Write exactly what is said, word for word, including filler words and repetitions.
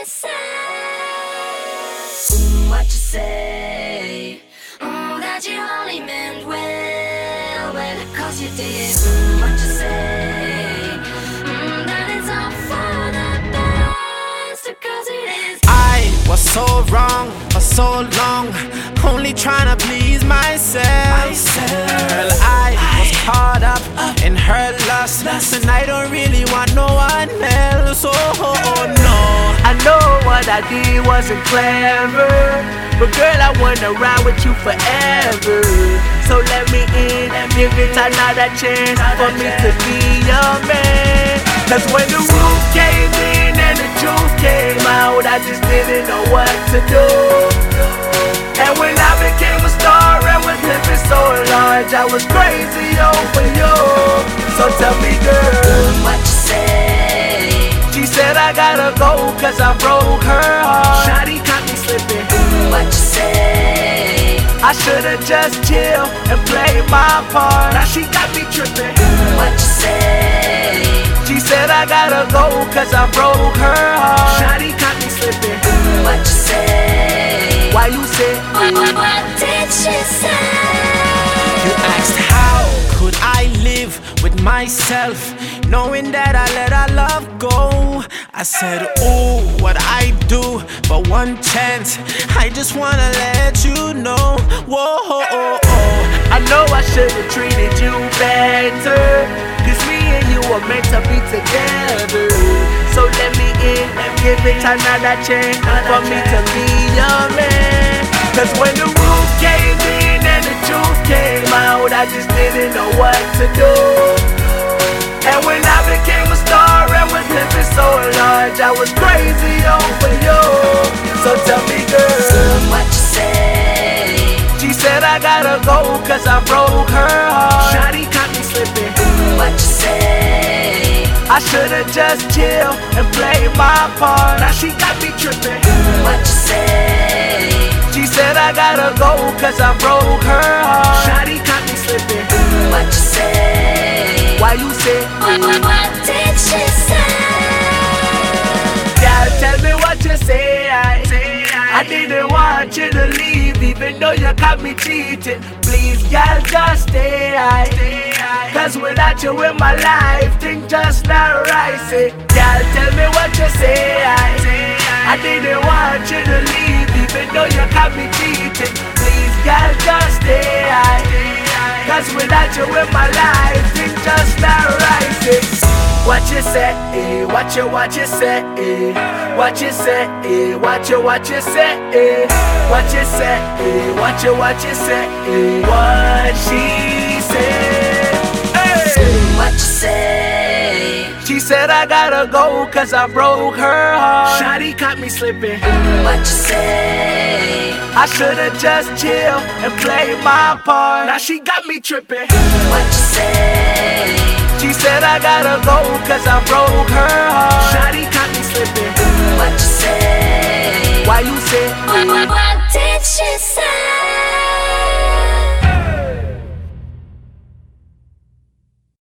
say? Mm, what you say? Mm, that you only meant well, well, cause you did. Mm, what you say? Mm, that it's all for the best, cause it is. I was so wrong for so long, only trying to please myself. Girl, I was caught up in her lust, and I don't really want no one else. Oh no, I know what I did wasn't clever, but girl, I wanna ride with you forever. So let me in, give it another chance for me to be your man. Cause when the roof came in and the truth came out, I just didn't know what to do. And when I became a star and was living so large, I was crazy over you. So tell me, girl, what you say? She said I gotta go cause I broke her heart. Shawty caught me slipping. What you say? I should've just chilled and played my part. Now she got me tripping. What you say? She said I gotta go cause I broke her heart. Shawty caught me slipping. What you say? Why you say? What, what, what did she say? you asked how could I live with myself, knowing that I let our love go. I said, oh, what I do for one chance, I just wanna let you know. Whoa, oh, oh, oh. I know I should've treated you better, cause me and you were meant to be together. So let me in, give it another chance for me to be your man. Cause when the roof came in and the truth came out, I just didn't know what to do. And when I became a star and was living so large, I was crazy over you. So tell me, girl, what you say? She said I gotta go cause I broke her heart. Shawty caught me slipping. What you say? I should've just chilled and played my part. Now she got me tripping. What you say? She said I gotta go cause I broke her heart. Shawty caught me slipping. What you say? Why you say? What, what, what did she say? Girl, tell me what you say. I, I didn't want you to leave, even though you caught me cheating. Please, girl, just stay. I, cause without you in my life, things just not right. Say, girl, tell me what you say. I, I didn't want you to leave, even though you caught me cheating. Please, girl, just stay. I, cause without you in my life, things just not right. Say, what you say, eh? What you, what you say, eh? What you say, eh? What you, what you say, eh? What you say, eh? What you, what you say, eh? What she said, eh? What you say? She said I gotta go cause I broke her heart. Shawty caught me slipping. What you say? I should've just chilled and played my part. Now she got me tripping. What you say? She said I gotta go cause I broke her heart. Shawty caught me